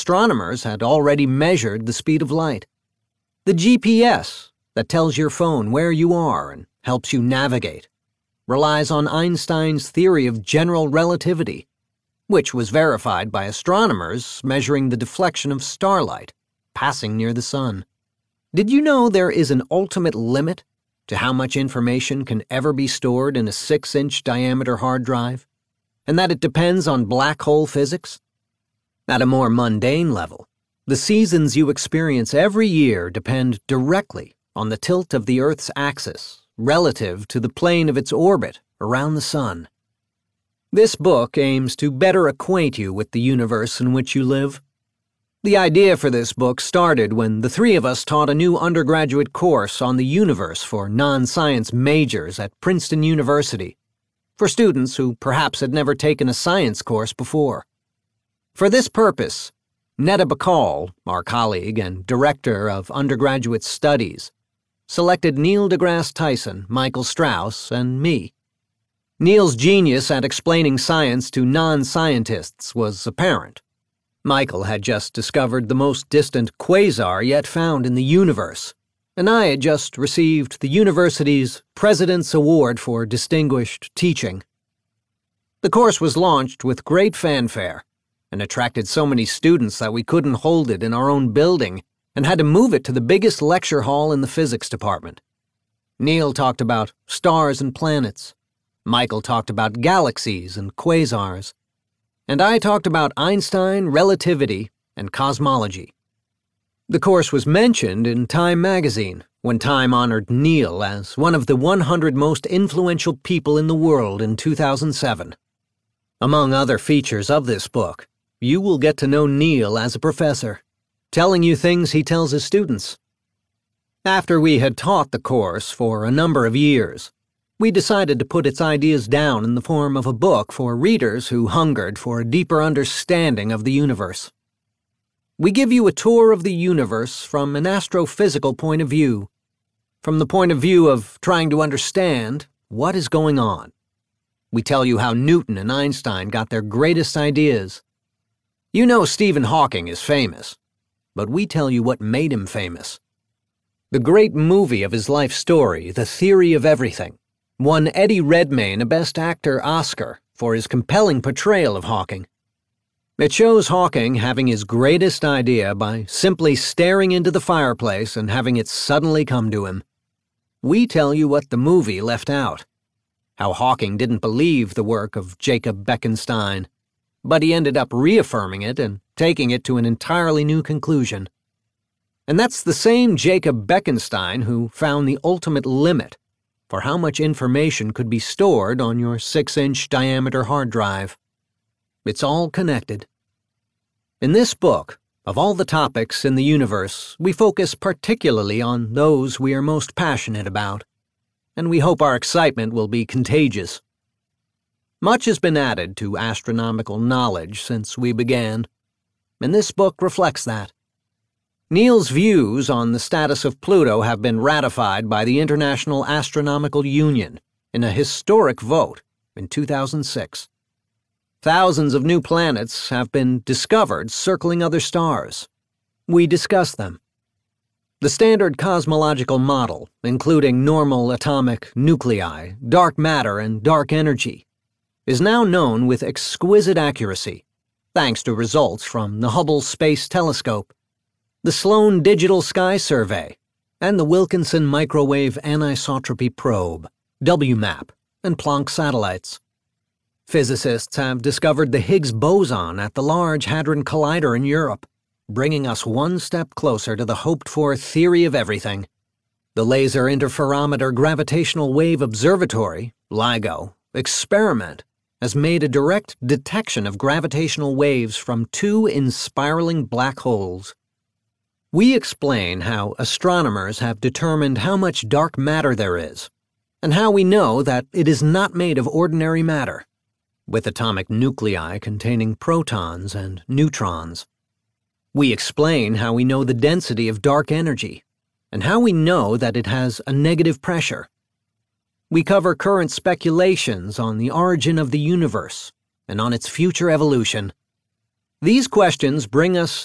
Astronomers had already measured the speed of light. The GPS that tells your phone where you are and helps you navigate relies on Einstein's theory of general relativity, which was verified by astronomers measuring the deflection of starlight passing near the sun. Did you know there is an ultimate limit to how much information can ever be stored in a 6-inch diameter hard drive, and that it depends on black hole physics? At a more mundane level, the seasons you experience every year depend directly on the tilt of the Earth's axis relative to the plane of its orbit around the sun. This book aims to better acquaint you with the universe in which you live. The idea for this book started when the three of us taught a new undergraduate course on the universe for non-science majors at Princeton University, for students who perhaps had never taken a science course before. For this purpose, Netta Bacall, our colleague and director of undergraduate studies, selected Neil deGrasse Tyson, Michael Strauss, and me. Neil's genius at explaining science to non-scientists was apparent. Michael had just discovered the most distant quasar yet found in the universe, and I had just received the university's President's Award for Distinguished Teaching. The course was launched with great fanfare and attracted so many students that we couldn't hold it in our own building and had to move it to the biggest lecture hall in the physics department. Neil talked about stars and planets. Michael talked about galaxies and quasars. And I talked about Einstein, relativity, and cosmology. The course was mentioned in Time magazine when Time honored Neil as one of the 100 most influential people in the world in 2007. Among other features of this book, you will get to know Neil as a professor, telling you things he tells his students. After we had taught the course for a number of years, we decided to put its ideas down in the form of a book for readers who hungered for a deeper understanding of the universe. We give you a tour of the universe from an astrophysical point of view, from the point of view of trying to understand what is going on. We tell you how Newton and Einstein got their greatest ideas. You know Stephen Hawking is famous, but we tell you what made him famous. The great movie of his life story, The Theory of Everything, won Eddie Redmayne a Best Actor Oscar for his compelling portrayal of Hawking. It shows Hawking having his greatest idea by simply staring into the fireplace and having it suddenly come to him. We tell you what the movie left out, how Hawking didn't believe the work of Jacob Bekenstein, but he ended up reaffirming it and taking it to an entirely new conclusion. And that's the same Jacob Bekenstein who found the ultimate limit for how much information could be stored on your 6-inch diameter hard drive. It's all connected. In this book, of all the topics in the universe, we focus particularly on those we are most passionate about, and we hope our excitement will be contagious. Much has been added to astronomical knowledge since we began, and this book reflects that. Neil's views on the status of Pluto have been ratified by the International Astronomical Union in a historic vote in 2006. Thousands of new planets have been discovered circling other stars. We discuss them. The standard cosmological model, including normal atomic nuclei, dark matter, and dark energy, is now known with exquisite accuracy, thanks to results from the Hubble Space Telescope, the Sloan Digital Sky Survey, and the Wilkinson Microwave Anisotropy Probe, WMAP, and Planck satellites. Physicists have discovered the Higgs boson at the Large Hadron Collider in Europe, bringing us one step closer to the hoped-for theory of everything. The Laser Interferometer Gravitational Wave Observatory, LIGO, experiment has made a direct detection of gravitational waves from 2 inspiraling black holes. We explain how astronomers have determined how much dark matter there is, and how we know that it is not made of ordinary matter, with atomic nuclei containing protons and neutrons. We explain how we know the density of dark energy, and how we know that it has a negative pressure. We cover current speculations on the origin of the universe and on its future evolution. These questions bring us